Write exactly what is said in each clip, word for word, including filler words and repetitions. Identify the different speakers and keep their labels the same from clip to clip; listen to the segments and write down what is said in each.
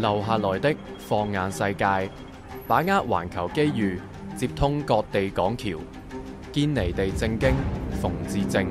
Speaker 1: 留下來的放眼世界，把握環球機遇，接通各地港橋，堅尼地正經，馮智政。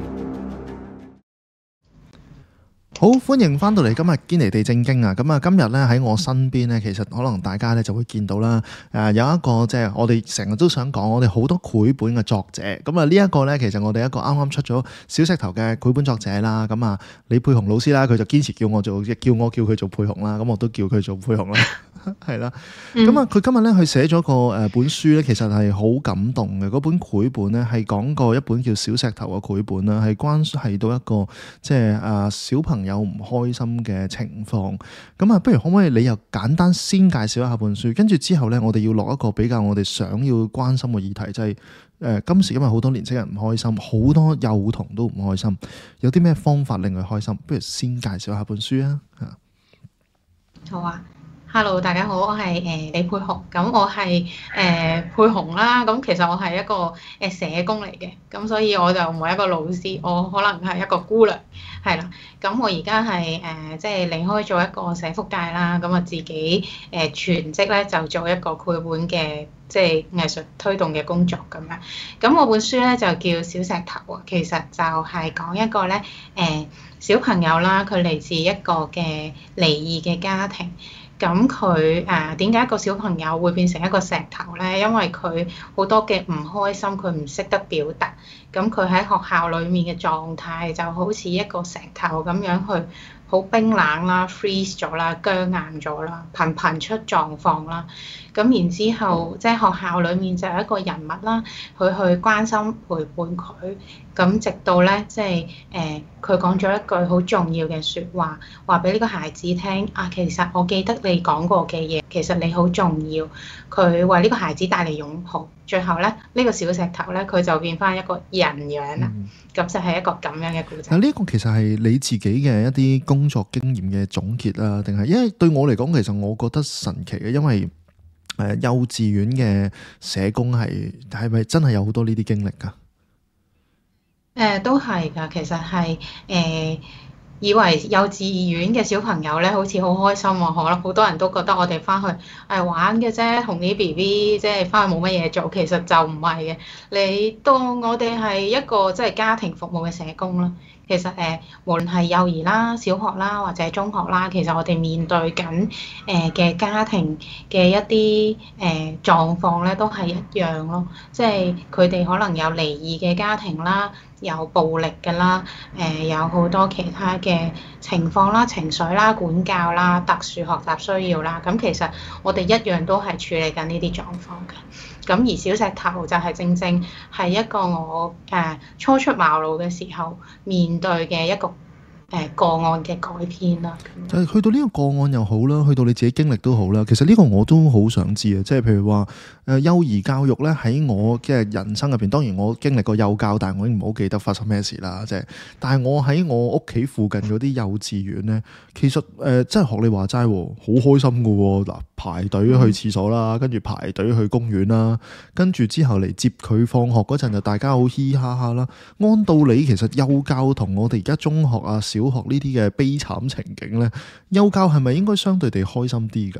Speaker 2: 好，歡迎翻到嚟今日堅尼地正經啊！咁啊，今日咧喺我身邊咧，其實可能大家咧就會見到啦。誒，有一個即係我哋成日都想講，我哋好多繪本嘅作者。咁啊，呢一個咧，其實我哋一個啱啱出咗小石頭嘅繪本作者啦。咁啊，李沛洪老師啦，佢就堅持叫我做，叫我叫佢做沛洪啦。咁我都叫佢做沛洪啦。係啦，咁啊，佢今日咧佢寫咗個誒本書咧，其實係好感動嘅。嗰本繪本咧係講過一本叫小石頭嘅繪本啦，係關係到一個即係誒小朋友唔開心嘅情況。咁啊，不如可唔可以你又簡單先介紹一下本書，跟住之後咧，我哋要落一個比較我哋想要關心嘅議題，就係誒今時今日好多年輕人唔開心，好多幼童都唔開心，有啲咩方法令佢開心？不如先介紹下本書啊！
Speaker 3: 好啊。Hello， 大家好，我係誒、呃、李沛洪，咁我係誒沛洪啦，咁其實我係一個誒社工嚟嘅，咁所以我就唔係一個老師，我可能係一個姑娘，係啦，咁我而家係誒即係離開咗一個社福界啦，咁啊自己誒、呃、全職咧就做一個繪本嘅即係藝術推動嘅工作咁樣，咁我本書咧就叫小石頭啊，其實就係講一個咧誒、呃、小朋友啦，佢嚟自一個嘅離異嘅家庭。咁佢誒點解一個小朋友會變成一個石頭咧？因為佢好多嘅唔開心，佢唔識得表達。咁佢喺學校裡面嘅狀態就好似一個石頭咁樣去好冰冷啦、freeze 咗啦、僵硬咗啦、頻頻出狀況啦。咁然之後，即係學校裡面就有一個人物啦，佢去關心陪伴佢。咁直到咧，即係誒佢講咗一句好重要嘅説話，話俾呢個孩子聽啊，其實我記得你講過嘅嘢，其實你好重要。佢為呢個孩子帶嚟擁抱，最後咧呢、呢個小石頭咧，佢就變翻一個人樣啦。咁、嗯、就係一個咁樣嘅故仔。
Speaker 2: 嗱，呢個其實係你自己嘅一啲工作經驗嘅總結啊，定係因為對我嚟講，其實我覺得神奇嘅，因為誒幼稚園嘅社工係係咪真係有好多呢啲經歷㗎？
Speaker 3: 誒、呃、都係㗎，其實係誒、呃、以為幼稚園嘅小朋友咧，好似好開心喎，可能好多人都覺得我哋翻去係玩嘅啫，同啲 B B 即係翻去冇乜嘢做，其實就唔係嘅。你當我哋係一個即係家庭服務嘅社工啦。其實誒，無論係幼兒啦、小學啦或者中學啦，其實我哋面對緊誒嘅家庭嘅一啲誒狀況咧，都係一樣咯。即係佢哋可能有離異嘅家庭啦，有暴力㗎啦，誒有好多其他嘅情況啦、情緒啦、管教啦、特殊學習需要啦。咁其實我哋一樣都係處理緊呢啲狀況嘅。咁而小石頭就係正正係一個我誒初出茅廬嘅時候面對嘅一個誒個案嘅改編啦。
Speaker 2: 就係去到呢個個案又好啦，去到你自己經歷都好啦。其實呢個我都好想知啊，即係譬如話誒幼兒教育咧，喺我嘅人生入邊，當然我經歷過幼教，但係我已經唔好記得發生咩事啦。即係，但係我喺我屋企附近嗰啲幼稚園咧，其實誒真係學你話齋，好開心噶喎。嗱，排隊去廁所啦，跟住排隊去公園啦，跟住之後嚟接佢放學嗰陣就大家好嘻嘻哈哈啦。按道理其實幼教同我哋而家中學啊、小學呢啲嘅悲慘情景咧，幼教係咪應該相對地開心啲㗎？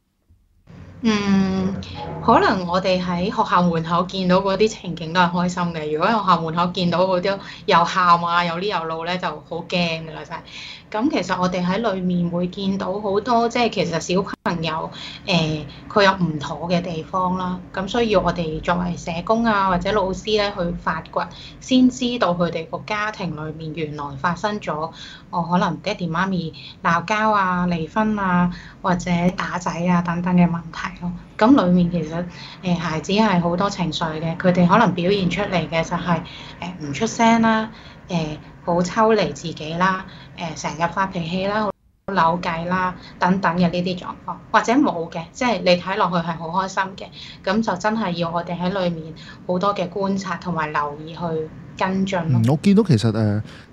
Speaker 3: 嗯，可能我哋喺學校門口見到嗰啲情景都係開心嘅。如果喺學校門口見到嗰啲又喊啊、有呢有路咧，就好驚㗎啦，真係。咁其實我哋喺裏面會見到好多，即係其實小朋友誒佢、呃、有唔妥嘅地方啦。咁所以我哋作為社工啊或者老師咧去發掘，先知道佢哋個家庭裏面原來發生咗，哦可能爹哋媽咪鬧交啊、離婚啊或者打仔啊等等嘅問題咯。咁裡面其實誒、呃、孩子係好多情緒嘅，佢哋可能表現出嚟嘅就係誒唔出聲啦，誒、呃、好抽離自己啦，誒成日發脾氣啦、好扭計啦等等嘅呢啲狀況，或者冇嘅，即係你睇落去係好開心嘅，咁就真係要我哋喺裡面好多嘅觀察同埋留意去跟進咯、
Speaker 2: 嗯。我見到其實誒、呃，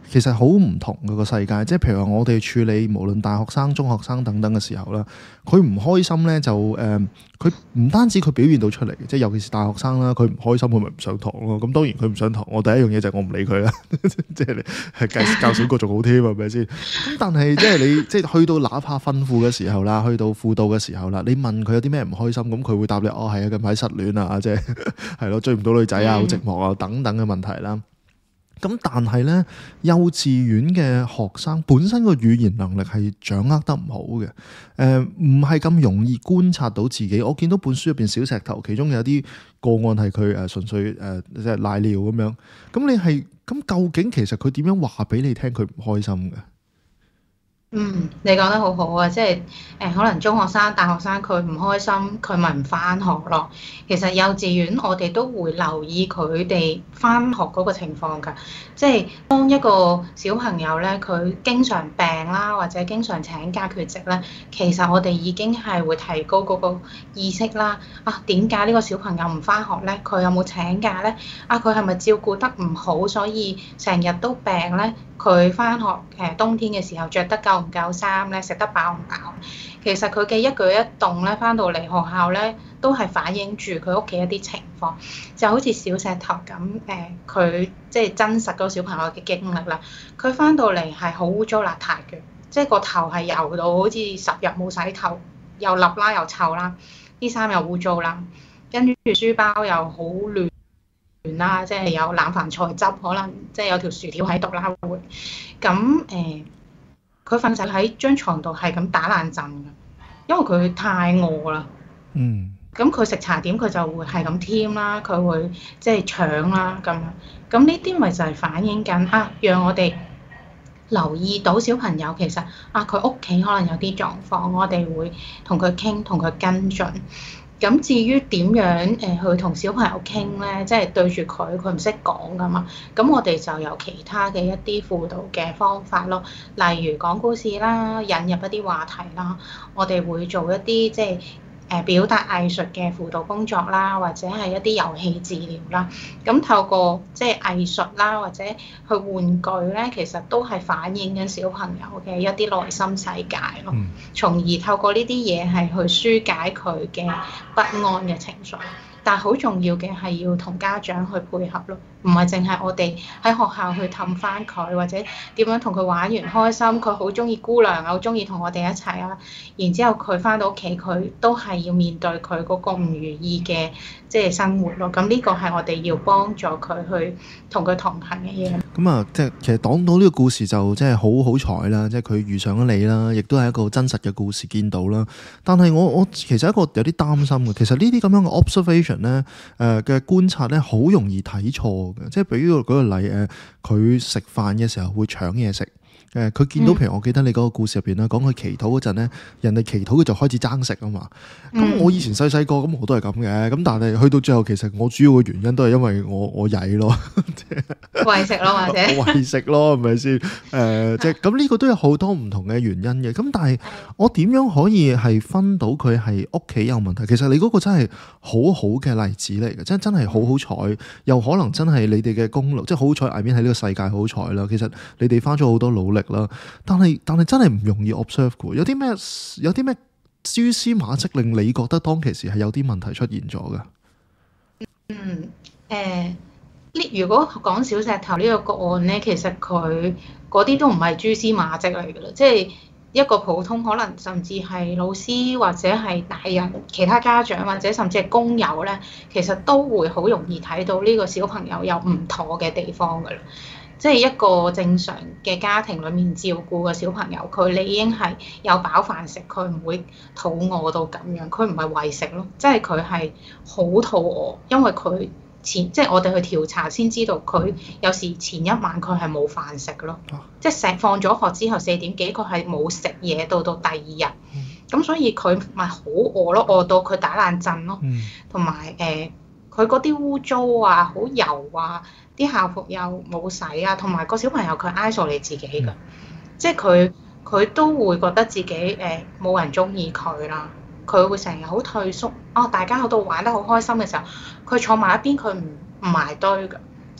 Speaker 2: 其實好唔同嘅個世界，即係譬如話我哋處理無論大學生、中學生等等嘅時候啦，佢唔開心咧就誒，佢唔單止佢表現到出嚟，即係尤其是大學生啦，佢唔開心佢咪唔上堂咯。咁當然佢唔上堂，我第一樣嘢就係我唔理佢啦，即係你係教教少個仲好添，係咪先？咁但係即係你即係去到哪怕訓輔嘅時候啦，去到輔導嘅時候啦，你問佢有啲咩唔開心，咁佢會答你哦係啊，近排失戀啊，即係係咯，追唔到女仔啊，好寂寞啊等等嘅問題啦。咁但係咧，幼稚園嘅學生本身個語言能力係掌握得唔好嘅，誒唔係咁容易觀察到自己。我見到本書入邊小石頭，其中有啲個案係佢誒純粹誒即係賴尿咁樣。咁你係咁究竟其實佢點樣話俾你聽佢唔開心嘅？
Speaker 3: 嗯，你講得好好啊，即係誒可能中學生、大學生佢唔開心，佢咪唔返學咯。其實幼稚園我哋都會留意佢哋返學嗰個情況㗎，即係當一個小朋友咧，佢經常病啦，或者經常請假缺席咧，其實我哋已經係會提高嗰個意識啦。啊，點解呢個小朋友唔返學咧？佢有冇請假咧？啊，佢係咪照顧得唔好，所以成日都病咧？佢返學誒冬天嘅時候着得夠唔夠衫咧？食得飽唔飽？其實佢嘅一舉一動咧，返到嚟學校咧，都係反映住佢屋企一啲情況。就好似小石頭咁誒，佢即係真實嗰個小朋友嘅經歷啦。佢返到嚟係好污糟邋遢嘅，即係個頭係油到好似十日冇洗頭，又笠啦又臭啦，啲衫又污糟啦，跟住書包又好亂啦，即係有冷飯菜汁，可能即係有條薯條喺度啦會。咁誒，佢瞓醒喺張床度係咁打冷震嘅，因為佢太餓啦。
Speaker 2: 嗯。
Speaker 3: 咁佢食茶點佢就會係咁添啦，佢會即係搶啦咁樣。咁呢啲咪就係反映緊啊，讓我哋留意到小朋友其實啊，佢屋企可能有啲狀況，我哋會同佢傾，同佢跟進。咁至於點樣誒去同小朋友傾咧，即係對住佢，佢唔識講噶嘛，咁我哋就有其他嘅一啲輔導嘅方法咯，例如講故事啦，引入一啲話題啦，我哋會做一啲即係誒表達藝術嘅輔導工作啦，或者係一啲遊戲治療啦。咁透過即係藝術啦，或者去玩具咧，其實都係反映緊小朋友嘅一啲內心世界咯。嗯、從而透過呢啲嘢係去抒解佢嘅不安嘅情緒。但係好重要嘅係要同家長去配合咯，唔係淨係我哋喺學校去氹返佢，或者點樣同佢玩完開心，佢好中意姑娘啊，好中意同我哋一齊啊，然之後佢返到屋企佢都係要面對佢嗰個唔如意嘅即係生活咯。咁呢個係我哋要幫助佢去同佢同行嘅嘢。
Speaker 2: 咁啊，即係其實講到呢個故事就即係好好彩啦，即係佢遇上咗你啦，亦都係一個真實嘅故事見到啦。但係我我其實一個有啲擔心嘅，其實呢啲咁樣嘅 observation 咧，誒嘅觀察咧，好容易睇錯嘅。即係比如舉個例誒，佢食飯嘅時候會搶嘢食。誒佢見到譬如我記得你嗰個故事入邊啦，講佢祈禱嗰陣咧，人哋祈禱佢就開始爭食啊嘛。咁、嗯、我以前細細個咁我都係咁嘅，咁但係去到最後其實我主要嘅原因都係因為我我曳咯，
Speaker 3: 餵食咯或者
Speaker 2: 餵食咯，係咪先？誒、呃、即係咁呢個都有好多唔同嘅原因嘅。咁但係我點樣可以係分到佢係屋企有問題？其實你嗰個真係好好嘅例子嚟嘅，即係真係好好彩，又可能真係你哋嘅功勞，即係好彩I mean喺呢個世界好彩啦。其實你哋花咗好多努力啦，但係但係真係唔容易 observe 嘅，有啲咩有啲咩蛛絲馬跡令你覺得當其時係有啲問題出現咗嘅？
Speaker 3: 嗯，誒、呃，呢如果講小石頭呢個個案咧，其實佢嗰啲都唔係蛛絲馬跡嚟嘅啦，即係一個普通可能甚至係老師或者係大人、其他家長或者甚至係工友咧，其實都會好容易睇到呢個小朋友有唔妥嘅地方㗎啦。即係一個正常嘅家庭裡面照顧嘅小朋友，佢理應係有飽飯食，佢唔會肚餓到咁樣。佢唔係餵食咯，即係佢係好肚餓，因為佢前即係我哋去調查先知道，佢有時前一晚佢係冇飯食咯，即係食放咗學之後四點幾佢係冇食嘢到到第二日，咁所以佢咪好餓咯，餓到佢打冷震咯，同埋誒佢嗰啲污糟啊、好油啊。啲校服又冇洗啊，同埋個小朋友佢 isolate 自己㗎，嗯、即係佢佢都會覺得自己誒冇、呃、人中意佢啦，佢會成日好退縮。哦，大家喺度玩得好開心嘅時候，佢坐埋一邊佢唔唔埋堆㗎，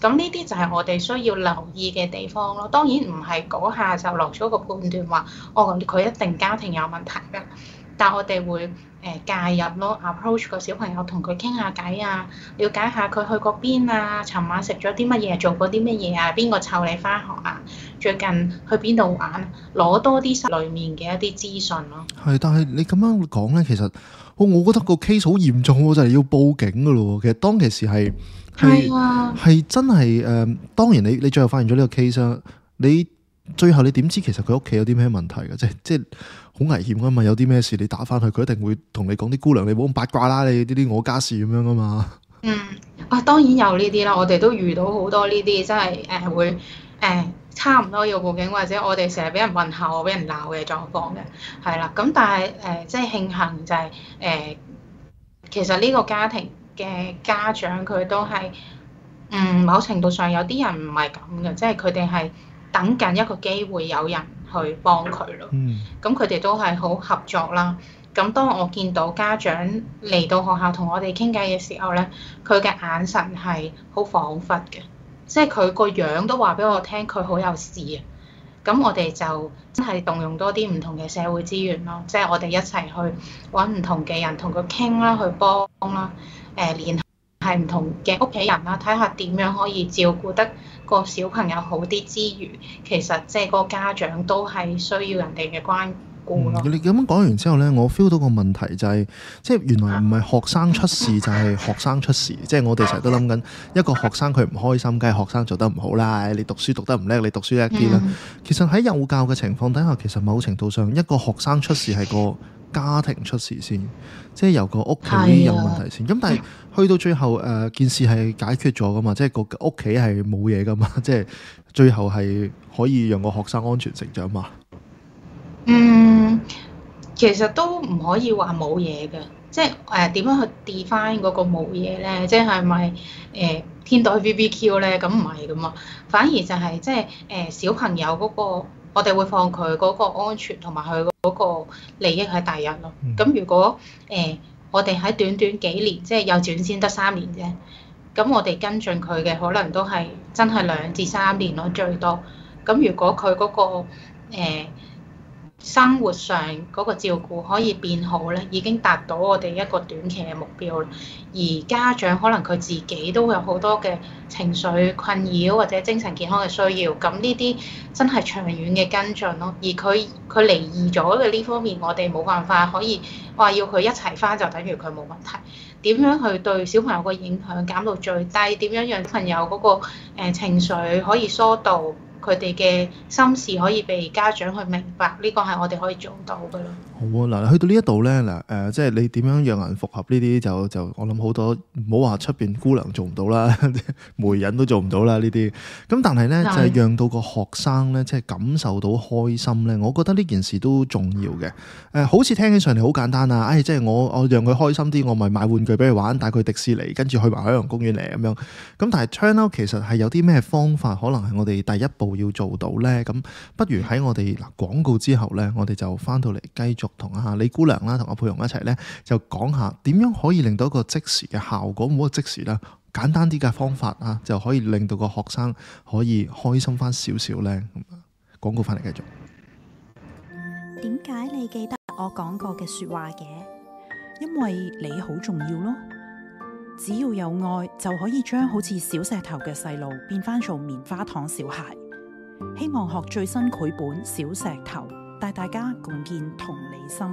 Speaker 3: 咁呢啲就係我哋需要留意嘅地方咯。當然唔係嗰下就落咗個判斷話，哦佢一定家庭有問題㗎。但我哋會誒、呃、介入咯 ，approach 個小朋友同佢傾下偈啊，了解下佢去過邊啊，尋晚食咗啲乜嘢，做過啲乜嘢啊，邊個湊你返學啊，最近去邊度玩，攞多啲裡面嘅一啲資訊咯。
Speaker 2: 係，但係你咁樣講咧，其實我我覺得個 case 好嚴重喎，就係要報警㗎咯。其實當其時係係
Speaker 3: 啊，
Speaker 2: 係真係誒、呃，當然你你最後發現咗呢個 case 啦，你最後你點知其實佢屋企有啲咩問題嘅？即係即係好危險噶嘛，有啲咩事你打翻去，佢一定會同你講啲姑娘，你唔好咁八卦啦，你呢啲我家事咁樣噶嘛。
Speaker 3: 嗯，啊當然有呢啲啦，我哋都遇到好多呢啲，真係誒會誒、呃、差唔多要報警，或者我哋成日俾人問候、俾人鬧嘅狀況嘅，係啦。咁但係誒、呃、即係慶幸就係、是、誒、呃，其實呢個家庭嘅家長佢都係嗯某程度上有啲人唔係咁嘅，即係佢哋係等緊一個機會有人去幫佢咯。
Speaker 2: 嗯，
Speaker 3: 咁佢哋都係好合作啦。咁當我見到家長嚟到學校同我哋傾偈嘅時候咧，佢嘅眼神係好恍惚嘅，即係佢個樣都話俾我聽，佢好有事啊。咁我哋就真係動用多啲唔同嘅社會資源咯，即係我哋一齊去揾唔同嘅人同佢傾啦，去幫啦，誒聯繫唔同嘅屋企人啦，睇下點樣可以照顧得個小朋友好啲之餘，其實即係個家長都係需要人哋嘅關顧。
Speaker 2: 嗯、你咁樣講完之後呢，我 feel 到個問題就係、是，即係原來唔係學生出事就係學生出事，即係我哋成日都諗緊一個學生佢唔開心，梗係學生做得唔好啦。你讀書讀得唔叻，你讀書叻啲啦。嗯、其實喺幼教嘅情況底下，其實某程度上一個學生出事係個家庭出事先，即係由個屋企有問題先。咁、啊、但係去到最後誒、呃、件事係解決咗噶嘛，即係個屋企係冇嘢噶嘛，即係最後係可以讓個學生安全成長嘛。
Speaker 3: 嗯，其實都唔可以話冇嘢嘅，即係誒點樣去 define 嗰個冇嘢咧？即係咪誒天台 B B Q 咧？咁唔係噶嘛，反而就係、是、即係誒、呃、小朋友嗰、那個，我哋會放佢嗰個安全同埋佢嗰個利益喺第一咯。咁、嗯、如果誒、呃、我哋喺短短幾年，即係幼稚園先得三年啫，咁我哋跟進佢嘅可能都係真係兩至三年咯，最多。咁如果佢嗰、那個、呃生活上嗰個照顧可以變好咧，已經達到我哋一個短期嘅目標啦。而家長可能佢自己都會有好多嘅情緒困擾或者精神健康嘅需要，咁呢啲真係長遠嘅跟進咯。而佢佢離異咗嘅呢方面，我哋冇辦法可以話要佢一齊返就等於佢冇問題。點樣去對小朋友個影響減到最低？點樣讓小朋友嗰個誒情緒可以疏導？佢哋嘅心事可以被家長去明白，呢個係我哋可以做到嘅咯。
Speaker 2: 好啊，嗱，去到呢一度咧，嗱，誒，即係你點樣讓人復合呢啲就就我諗好多，唔好話出邊姑娘做唔到啦，媒人都做唔到啦呢啲。咁但係咧，就係讓到個學生咧，即係感受到開心咧，我覺得呢件事都重要嘅。誒，好似聽起上嚟好簡單啊！誒，即係我我讓佢開心啲，我咪買玩具俾佢玩，帶佢去迪士尼，跟住去埋海洋公園嚟咁樣。咁但係 turn out 其實係有啲咩方法，可能係我哋第一步要做到呢。咁不如喺我哋嗱廣告之後呢，我哋就翻到嚟繼續同阿李姑娘啦，同阿佩蓉一齊呢，就講下點樣可以令到一個即時嘅效果，唔好即時啦，簡單啲嘅方法啊，就可以令到個學生可以開心翻少少呢。廣告翻嚟繼續。
Speaker 4: 點解你記得我講過嘅說話嘅？因為你好重要咯。只要有愛，就可以將好似小石頭嘅細路變翻做棉花糖小孩。希望學最新繪本《小石頭》，帶大家共建同理心。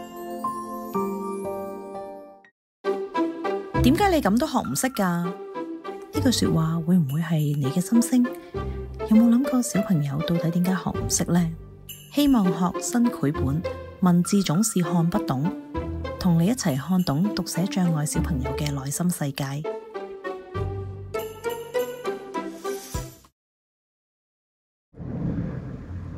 Speaker 4: 點解你咁都學唔識㗎？呢句說話會唔會係你嘅心聲？有冇諗過小朋友到底點解學唔識呢？希望學新繪本，文字總是看不懂，同你一齊看懂讀寫障礙小朋友嘅內心世界。
Speaker 2: 好，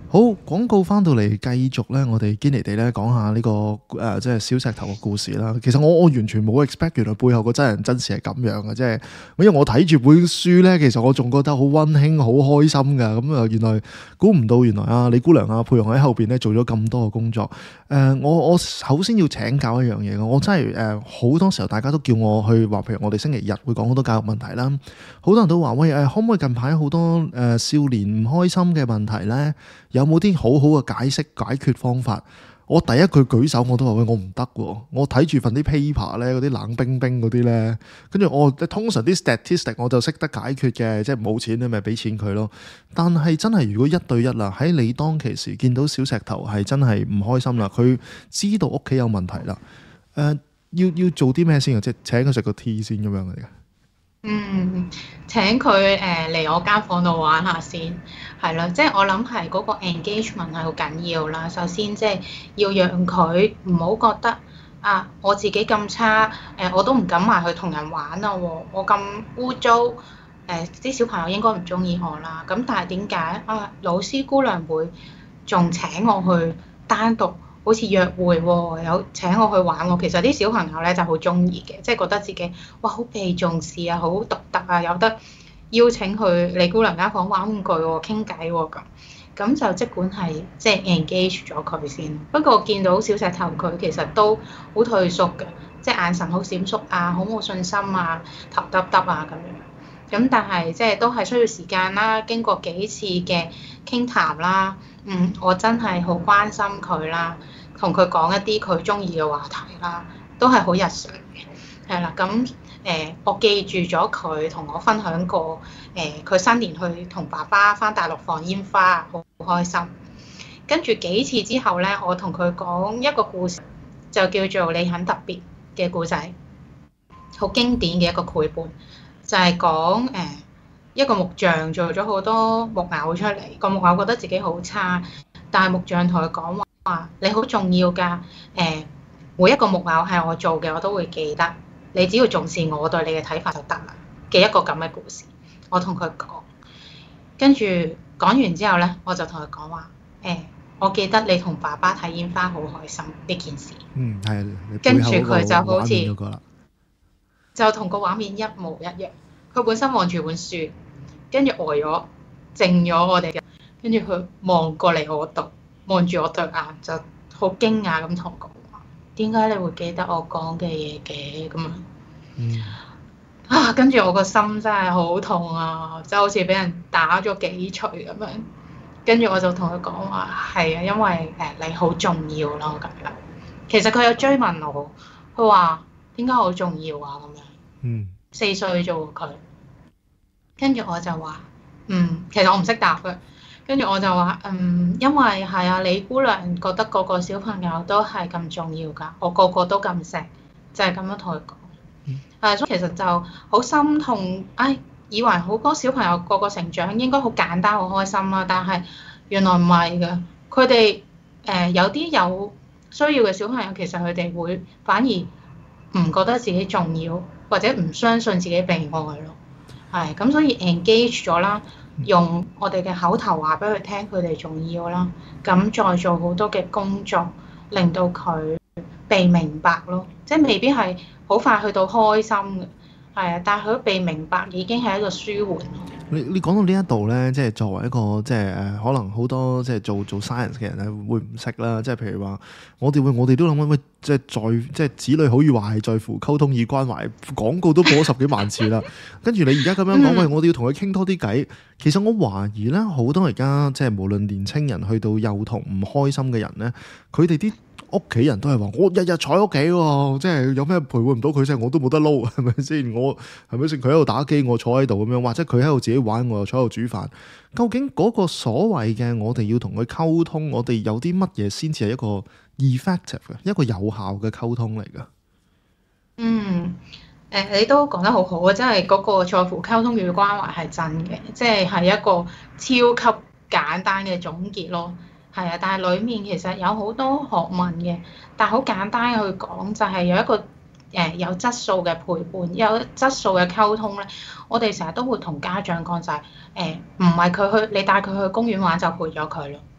Speaker 2: 廣告翻到嚟，繼續咧，我哋堅尼地咧講下呢、這個誒、呃，即係小石頭嘅故事啦。其實我我完全冇 expect 原來背後個真人真事係咁樣嘅，即係因為我睇住本書咧，其實我仲覺得好溫馨、好開心噶。咁、嗯、啊，原來估唔到，原來啊李姑娘啊佩蓉喺後邊咧做咗咁多嘅工作。誒、呃，我我首先要請教一樣嘢，我真係誒好多時候大家都叫我去話，譬如我哋星期日會講好多教育問題啦，好多人都話喂誒、呃，可唔可以近排好多誒、呃、少年唔開心嘅問題咧？有冇啲好好嘅解釋解決方法？我第一句舉手我都話喂，我唔得喎，我睇住份啲 paper 咧，嗰啲冷冰冰嗰啲咧，跟住我通常啲 statistic 我就識得解決嘅，即係冇錢你咪俾錢佢咯。但係真係如果一對一啦，喺你當其時見到小石頭係真係唔開心啦，佢知道屋企有問題啦，誒、呃、要要做啲咩先啊？即係請佢食個 tea 先咁樣嘅。
Speaker 3: 嗯，請佢誒嚟我間房度玩下先，係咯，即係我諗係嗰個 engagement 係好緊要啦。首先即係要讓佢唔好覺得啊，我自己咁差，誒、呃、我都唔敢埋去同人玩啊喎，我咁污糟，誒、呃、啲小朋友應該唔中意我啦。咁但係點解啊？老師姑娘會仲請我去單獨？好似約會喎，有請我去玩喎。其實啲小朋友咧就好中意嘅，即係覺得自己哇好被重視啊，好獨特啊，有得邀請去李姑娘間房玩玩具喎，傾偈喎咁。咁就即管係即係 engage 咗佢先。不過見到小石頭佢其實都好退縮嘅，即係眼神好閃縮啊，好冇信心啊，頭耷耷啊咁樣。咁但係即係都係需要時間啦，經過幾次嘅傾談啦，嗯，我真係好關心佢啦。同佢講一啲佢中意嘅話題啦，都係好日常嘅，係啦。咁誒、呃，我記住咗佢同我分享過誒，佢、呃、新年去同爸爸返大陸放煙花，好開心。跟住幾次之後咧，我同佢講一個故事，就叫做你很特別嘅故仔，好經典嘅一個繪本，就係講誒一個木匠做咗好多木偶出嚟，個木偶覺得自己好差，但係木匠同佢講話。你好重要㗎，誒每一個木偶係我做嘅，我都會記得。你只要重視我對你嘅睇法就得啦。嘅一個咁嘅故事，我同佢講，跟住講完之後咧，我就同佢講話，誒我記得你同爸爸睇煙花好開心呢件事。嗯，係。跟住佢就好似就同個畫面一模一樣。佢本身望住本書，跟住呆咗，靜咗我哋嘅，跟住佢望過嚟我度。望住我對眼就好驚訝咁同我講話，點解你會記得我講嘅嘢嘅咁樣？嗯。啊，跟住我個心真係好痛啊，即係好似俾人打咗幾錘咁樣。跟住我就同佢講話，係啊，因為誒你好重要咯咁樣。其實佢有追問我，佢話點解好重要啊咁樣？嗯。四歲啫喎佢。跟住我就話，嗯，其實我唔識答佢。跟住我就話，嗯，因為係啊，李姑娘覺得個個小朋友都係咁重要㗎，我個個都咁錫，就係、是、咁樣同佢講。誒、嗯，所以其實就好心痛，唉，以為好多小朋友個個成長應該好簡單、好開心啦，但係原來唔係㗎，佢哋誒有啲有需要嘅小朋友，其實佢哋會反而唔覺得自己重要，或者唔相信自己被愛咯。係，咁所以 engage 咗啦。用我哋嘅口頭話俾佢聽，佢哋重要啦。咁再做好多嘅工作，令到佢被明白咯。即係未必係好快去到開心嘅，係啊。但係佢被明白已經係一個舒緩。
Speaker 2: 你你講到呢一度咧，即係作為一個即係誒，可能好多即係做做 science 嘅人咧，會唔識啦。即係譬如話，我哋會我哋都諗緊，喂，即係在即係子女好與壞係在乎溝通與關懷。廣告都播咗十幾萬次啦。跟住你而家咁樣講，喂，我哋要同佢傾多啲偈。其實我懷疑咧，好多而家即係無論年青人去到幼童唔開心嘅人咧，佢哋啲屋企人都係話：我日日坐喺屋企喎，即係有咩陪伴唔到佢，即係我都冇得撈，係咪先？我係咪先？佢喺度打機，我坐喺度咁樣，或者佢喺度自己玩，我又坐喺度煮飯。究竟嗰個所謂嘅我哋要同佢溝通，我哋有啲乜嘢先至係一個 effective 嘅一個有效嘅溝通嚟㗎？
Speaker 3: 嗯，誒、呃，你都講得好好啊！真係嗰個在乎溝通與關懷係真嘅，即係係一個超級簡單嘅總結咯。係啊，但係裡面其實有好多學問嘅，但係好簡單去講，就係有一個誒、呃、有質素嘅陪伴，有質素嘅溝通咧。我哋成日都會同家長講就係誒，唔係佢去，你帶佢去公園玩就陪咗佢咯。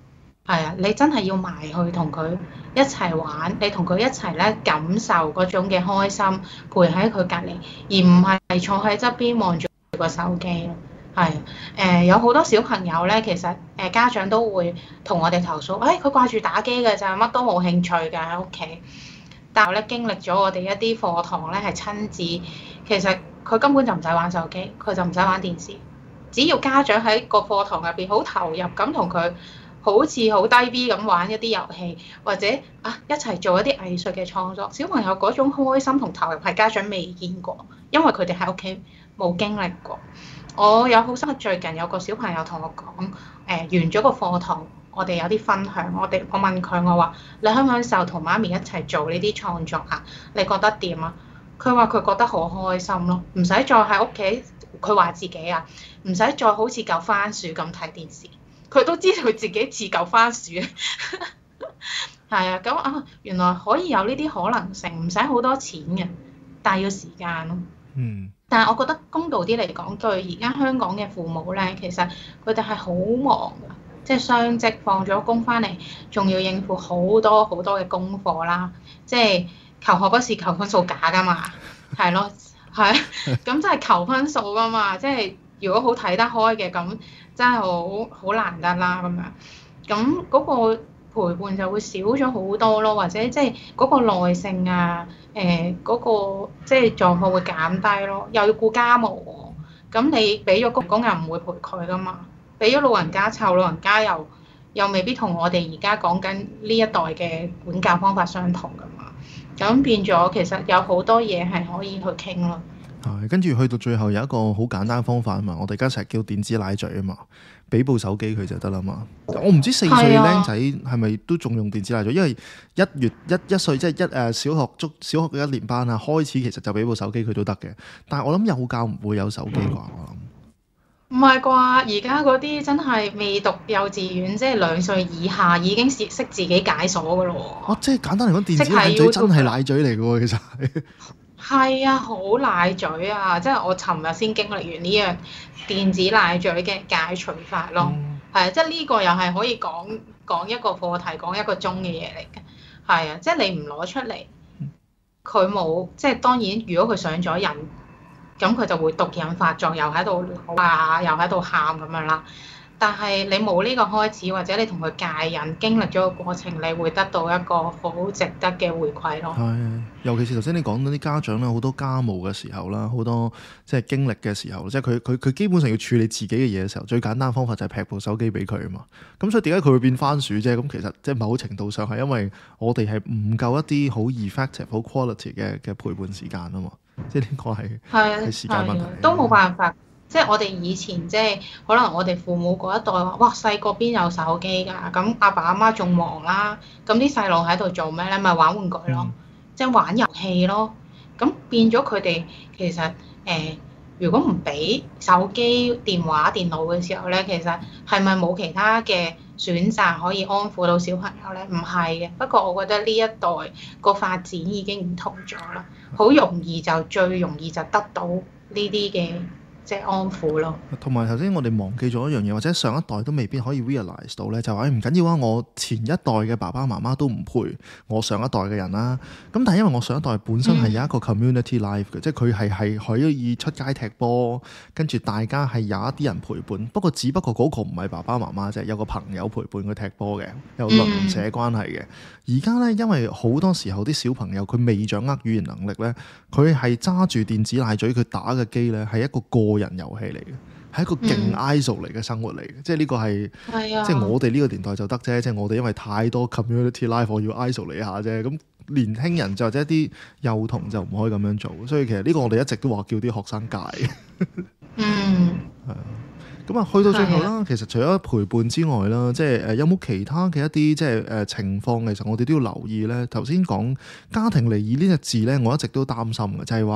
Speaker 3: 係啊，你真係要埋去同佢一齊玩，你同佢一齊咧感受嗰種嘅開心，陪喺佢隔離，而唔係坐喺側邊望住個手機咯。係誒、呃，有好多小朋友咧，其實誒家長都會同我哋投訴，誒佢掛住打機㗎咋，乜都冇興趣㗎喺屋企。但係咧經歷咗我哋一啲課堂咧係親子，其實佢根本就唔使玩手機，佢就唔使玩電視，只要家長喺個課堂入邊好投入咁同佢，好似好低 B 咁玩一啲遊戲，或者啊一齊做一啲藝術嘅創作，小朋友嗰種開心同投入係家長未見過，因為佢哋喺屋企冇經歷過。我有好深刻，最近有個小朋友同我講，誒、呃、完咗個課堂，我哋有啲分享，我哋我問佢，我話你享唔享受同媽咪一齊做呢啲創作啊？你覺得點啊？佢話佢覺得好開心咯，唔使再喺屋企，佢話自己啊，唔使再好似嚿番薯咁睇電視，佢都知道佢自己似嚿番薯。係啊，咁啊原來可以有呢啲可能性，唔使好多錢嘅，但係要時間咯。
Speaker 2: 嗯。
Speaker 3: 但係我覺得公道啲嚟講，對而家香港嘅父母咧，其實佢哋係好忙㗎，即係雙職放咗工翻嚟，仲要應付好多好多嘅功課啦。即係求學不是求分數假㗎嘛，係咯，係咁真係求分數㗎嘛。即係如果好睇得開嘅，咁真係好好難得啦咁樣。咁嗰個陪伴就會少咗好多咯，或者即係嗰個耐性啊。誒嗰、呃那個即係狀況會減低咯，又要顧家務喎，咁你俾咗公公又唔會陪佢噶嘛，俾咗老人家湊，老人家又又未必同我哋而家講緊呢一代嘅管教方法相同噶嘛，咁變咗其實有好多嘢係可以去傾咯。
Speaker 2: 係，跟住去到最後有一個好簡單方法啊嘛，我哋而家成日叫電子奶嘴啊嘛，俾部手機佢就得啦嘛。我唔知四歲僆仔係咪都仲用電子奶嘴，因為一月一一歲即係一誒小學足小學嘅一年班啊，開始其實就俾部手機佢都得嘅。但係我諗幼教唔會有手機啩，我諗。
Speaker 3: 唔係啩？而家嗰啲真係未讀幼稚園，即係兩歲以下已經識識自己解鎖噶咯喎。
Speaker 2: 哦，即係簡單嚟講，電子奶嘴真係奶嘴嚟嘅喎，其實係。
Speaker 3: 係啊，好奶嘴啊！即係我尋日先經歷完呢樣電子奶嘴嘅解除法咯。係啊、嗯，即係呢個又係可以講講一個課題，講一個鐘嘅嘢嚟嘅。係啊，即係你唔攞出嚟，佢冇即係當然，如果佢上咗癮，咁佢就會毒癮發作，又喺度啊，又喺度喊咁樣啦。但係你冇呢個開始，或者你同佢戒癮，經歷咗個過程，你會得到一個好值得嘅回饋咯。
Speaker 2: 係，尤其是頭先你講到啲家長咧，好多家務嘅時候啦，好多即係經歷嘅時候，即係佢佢佢基本上要處理自己嘅嘢嘅時候，最簡單方法就係劈部手機俾佢啊嘛。咁所以點解佢會變番薯啫？咁其實即係某程度上係因為我哋係唔夠一啲好 effective、好 quality 嘅嘅陪伴時間啊嘛。即係呢個係係時間問題，
Speaker 3: 都冇辦法。即係我哋以前即係可能我哋父母嗰一代話，哇細個邊有手機㗎？咁阿爸阿媽仲忙啦，咁啲細路喺度做咩咧？咪玩玩具咯，嗯、即係玩遊戲咯。咁變咗佢哋其實誒、呃，如果唔俾手機、電話、電腦嘅時候咧，其實係咪冇其他嘅選擇可以安撫到小朋友咧？唔係嘅。不過我覺得呢一代個發展已經唔同咗啦，好容易就最容易就得到呢啲嘅。即係安撫咯。
Speaker 2: 同埋頭先我哋忘記咗一樣嘢，或者上一代都未必可以 realize 到咧，就話唔緊要啊！我前一代嘅爸爸媽媽都唔陪我上一代嘅人啦。咁但係因為我上一代本身係有一個 community life 嘅，嗯、即係佢係係可以出街踢波，跟住大家係有一啲人陪伴。不過只不過嗰個唔係爸爸媽媽啫，有個朋友陪伴佢踢波嘅，有鄰舍關係嘅。而家咧，因為好多時候啲小朋友佢未掌握語言能力咧，佢係揸住電子奶嘴，佢打嘅機咧係一個個人遊戲嚟嘅，係一個勁 isol 嚟嘅生活嚟嘅，嗯、即係呢個係，
Speaker 3: 啊、
Speaker 2: 即係我哋呢個年代就得啫，即係我哋因為太多 community life，我要 isol 你下啫。咁年輕人就或者一啲幼童就唔可以咁樣做，所以其實呢個我哋一直都話叫啲學生戒。
Speaker 3: 嗯，
Speaker 2: 係啊。咁啊，去到最後啦，其實除咗陪伴之外啦，即係誒有冇其他嘅一啲即係誒情況，其實我哋都要留意咧。頭先講家庭離異呢隻字咧，我一直都擔心嘅，就係話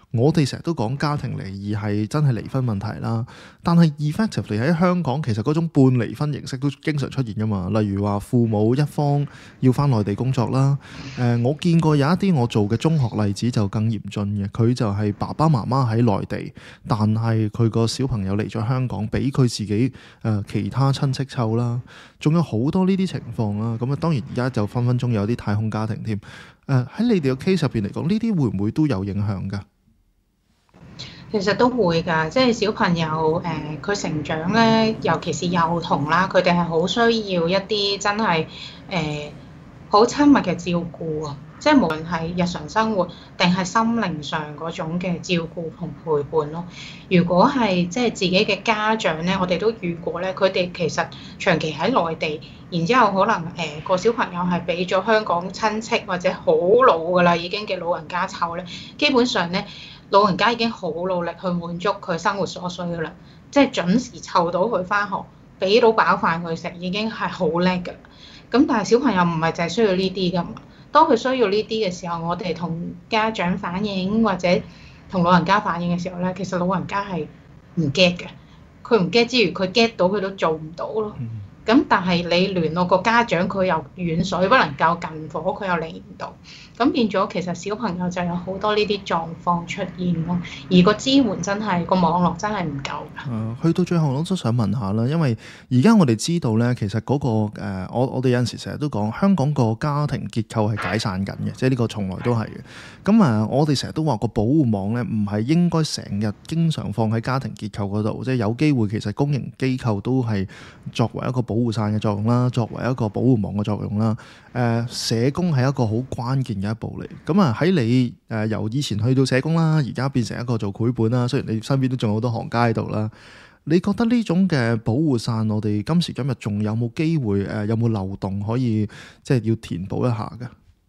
Speaker 2: 我哋成日都講家庭離異係真係離婚問題啦，但係 effectively 喺香港其實嗰種半離婚形式都經常出現噶嘛。例如話父母一方要返內地工作啦，誒、呃、我見過有一啲我做嘅中學例子就更嚴峻嘅，佢就係爸爸媽媽喺內地，但係佢個小朋友嚟咗香港，俾佢自己誒、呃、其他親戚湊啦，仲有好多呢啲情況啦。咁啊當然而家就分分鐘有啲太空家庭添。誒、呃、喺你哋嘅 case 入邊嚟講，呢啲會唔會都有影響㗎？
Speaker 3: 其實都會㗎，即係小朋友誒，佢、呃、成長咧，尤其是幼童啦，佢哋係好需要一啲真係誒好親密嘅照顧啊！即係無論係日常生活定係心靈上嗰種嘅照顧同陪伴咯。如果係即係自己嘅家長咧，我哋都遇過咧，佢哋其實長期喺內地，然之後可能誒個、呃、小朋友係俾咗香港親戚或者好老㗎啦已經嘅老人家湊咧，基本上咧。老人家已經好努力去滿足佢生活所需㗎啦，即係準時湊到佢返學，俾到飽飯佢食，已經係好叻㗎啦。咁但係小朋友唔係淨係需要呢啲㗎嘛。當佢需要呢啲嘅時候，我哋同家長反映或者同老人家反映嘅時候咧，其實老人家係唔 get 嘅。佢唔 get 之餘，佢 get 到佢都做唔到咯。咁但係你聯絡個家長，佢又遠水不能夠近火，佢又嚟唔到。咁變咗其實小朋友就有好多呢啲狀況出現咯，而個支援真係個網絡真係唔夠㗎。誒、
Speaker 2: 呃，去到最後我都想問下啦，因為而家我哋知道咧，其實嗰、嗰個、呃、我我哋有陣時成日都講香港個家庭結構係解散緊嘅，即係呢個從來都係嘅。咁啊，我哋成日都話個保護網咧，唔係應該成日經常放喺家庭結構嗰度，即係有機會其實公營機構都係作為一個保護傘嘅作用啦，作為一個保護網嘅作用啦。誒、呃，社工係一個好關鍵嘅一步嚟。咁啊，喺你誒、呃、由以前去到社工啦，而家變成一個做繪本啦，雖然你身邊都仲有好多行家喺度啦，你覺得呢種嘅保護傘，我哋今時今日仲有冇機會誒、呃，有冇漏洞可以即係要填補一下嘅？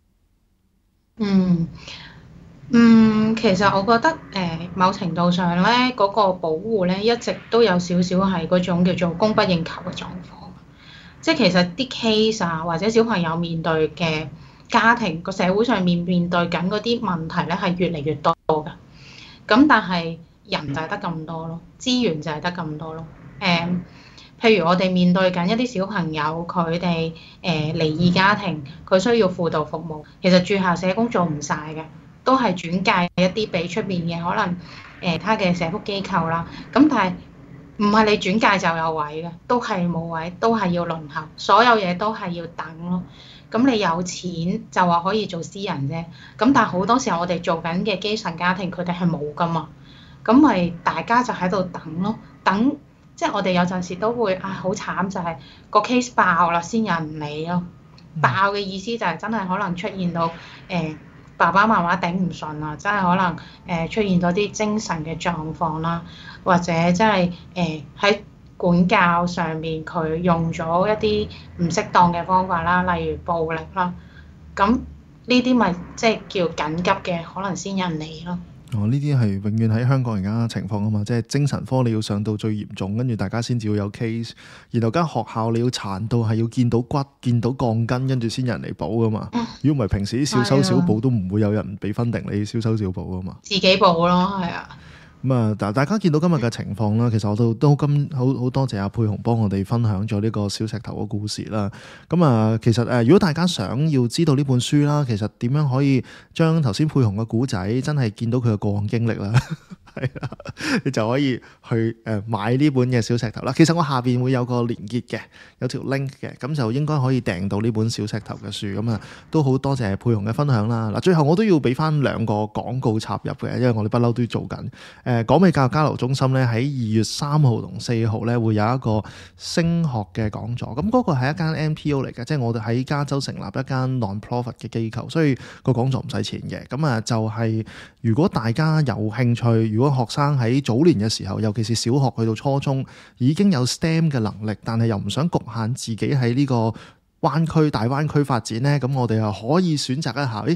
Speaker 3: 嗯嗯，其實我覺得誒、呃、某程度上咧，嗰、那個保護咧一直都有少少係嗰種叫做供不應求嘅狀況。即係其實啲 case 啊，或者小朋友面對嘅家庭個社會上面面對緊嗰啲問題咧，係越嚟越多㗎。咁但係人就係得咁多咯，資源就係得咁多咯。誒、嗯，譬如我哋面對緊一啲小朋友，佢哋誒離異家庭，佢需要輔導服務，其實駐校社工做唔晒嘅，都係轉介一啲俾出邊嘅可能誒他嘅社福機構啦。咁但係唔係你轉介就有位嘅，都係冇位，都係要輪候，所有嘢都係要等咯。咁你有錢就話可以做私人啫，咁但係好多時候我哋做緊嘅基層家庭，佢哋係冇噶嘛，咁咪大家就喺度等咯，等即係我哋有陣時都會啊好慘，就係個 case 爆啦先有人理咯。爆嘅意思就係真係可能出現到誒、呃、爸爸媽媽頂唔順啦，真係可能誒、呃、出現咗啲精神嘅狀況啦，或者真係誒喺管教上面佢用咗一啲唔適當嘅方法啦，例如暴力啦，咁呢啲咪即係叫緊急嘅，可能先有人嚟咯。
Speaker 2: 哦，呢啲係永遠喺香港而家情況啊嘛，即係精神科你要上到最嚴重，跟住大家先至會有 case，然後間學校你要殘到係要見到骨、見到鋼筋，跟住先有人嚟補噶嘛。如果唔係平時啲小修小補都唔會有人俾分定你小修小補啊嘛。
Speaker 3: 自己補咯，係啊。
Speaker 2: 咁啊，但大家見到今日嘅情況啦，其實我都都今好好多謝阿佩紅幫我哋分享咗呢個小石頭嘅故事啦。咁啊，其實誒，如果大家想要知道呢本書啦，其實點樣可以將頭先佩紅嘅故仔真係見到佢嘅過往經歷啦，係啊，你就可以去誒買呢本嘅小石頭啦。其實我下邊會有個連結嘅，有條 link 嘅，咁就應該可以訂到呢本小石頭嘅書。咁啊，都好多謝佩紅嘅分享啦。嗱，最後我都要俾翻兩個廣告插入嘅，因為我哋不嬲都做緊。誒，港美教育交流中心咧，喺二月三號同四號咧會有一個升學嘅講座，咁嗰個係一間 N P O 嚟嘅，即係我哋喺加州成立一間 non-profit 嘅機構，所以個講座唔使錢嘅。咁啊，就係如果大家有興趣，如果學生喺早年嘅時候，尤其是小學去到初中已經有 S T E M 嘅能力，但係又唔想局限自己喺呢個灣區大灣區發展呢，咁我哋又可以選擇一下，誒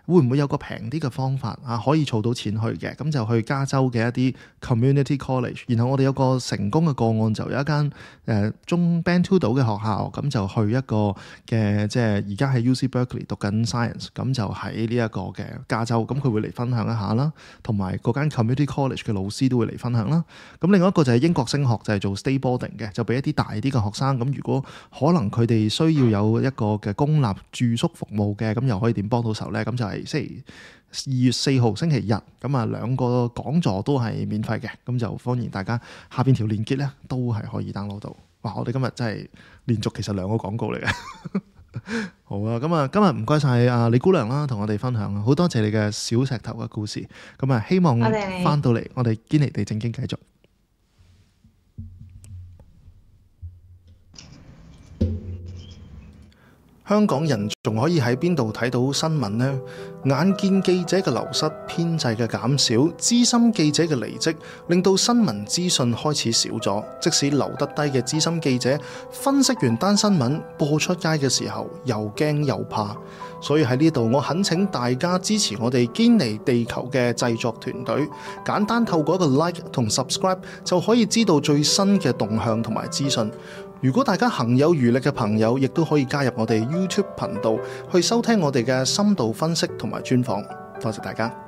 Speaker 2: 會唔會有個平啲嘅方法啊，可以儲到錢去嘅？咁就去加州嘅一啲 community college。然後我哋有個成功嘅個案，就有一間誒、呃、中 Band Two 島嘅學校，咁就去一個嘅即係而家喺 U C Berkeley 讀緊 science，咁就喺呢一個嘅加州，咁佢會嚟分享一下啦，同埋嗰間 community college 嘅老師都會嚟分享啦。咁另外一個就係英國升學，就係、是、做 stay boarding 嘅，就俾一啲大啲嘅學生。咁如果可能佢哋需要有一個嘅公立住宿服務嘅，咁又可以點幫到手呢？咁就係星期二月四號星期日，咁啊兩個講座都係免費嘅，咁就歡迎大家下邊條連結呢都係可以 download 到。哇！我哋今日真係連續其實兩個廣告嚟嘅。好啊，咁啊今日唔該晒啊李姑娘啦，同我哋分享啊，好多謝你嘅小石頭嘅故事。咁啊希望翻到嚟我哋堅尼地正經繼續。香港人仲可以喺邊度睇到新聞呢？眼見記者嘅流失、編制嘅減少、資深記者嘅離職，令到新聞資訊開始少咗。即使留得低嘅資深記者，分析完單新聞播出街嘅時候，又驚又怕。所以喺呢度，我懇請大家支持我哋堅尼地球嘅製作團隊，簡單透過一個 like 同 subscribe 就可以知道最新嘅動向同埋資訊。如果大家行有餘力嘅朋友，亦都可以加入我哋 YouTube 頻道去收聽我哋嘅深度分析同埋專訪。多謝大家。